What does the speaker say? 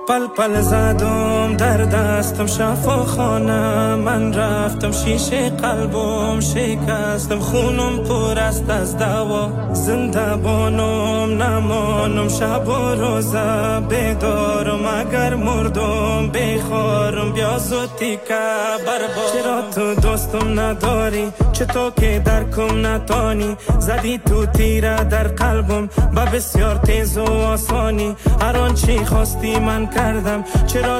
پل پل زدم در دستم شفاخانه، من رفتم شیشه قلبم شکستم، خونم پر است از دوا، زنده بانم نمانم شب و روزه بیدارم، اگر مردم بخارم بیا زودی که بربار. چرا تو دوستم نداری؟ چطور که درکم نتانی؟ زدی تو تیره در قلبم با بسیار تیز و آسانی، هر آن چی خواستی من کردم. چرا